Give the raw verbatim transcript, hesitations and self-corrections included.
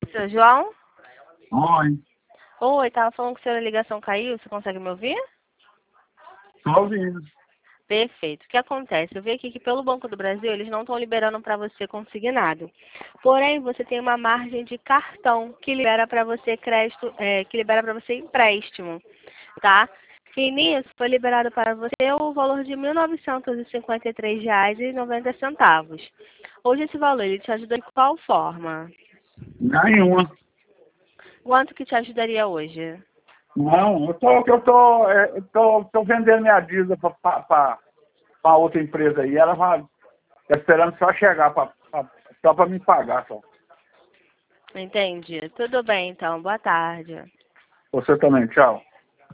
Seu João? Oi, Oi, tava falando que sua ligação caiu, você consegue me ouvir? tô ouvindo. Perfeito. O que acontece? Eu vi aqui que pelo Banco do Brasil eles não estão liberando para você consignado. Porém, você tem uma margem de cartão que libera para você crédito, é, que libera para você empréstimo, tá? E nisso foi liberado para você o valor de mil novecentos e cinquenta e três reais e noventa centavos. Hoje esse valor ele te ajuda de qual forma? Nenhuma. Quanto que te ajudaria hoje? Não, eu tô, eu tô, é, eu tô, tô vendendo minha dívida para outra empresa aí. Ela vai tá esperando só chegar pra, pra, só para me pagar só. Entendi. Tudo bem, então. Boa tarde. Você também, tchau.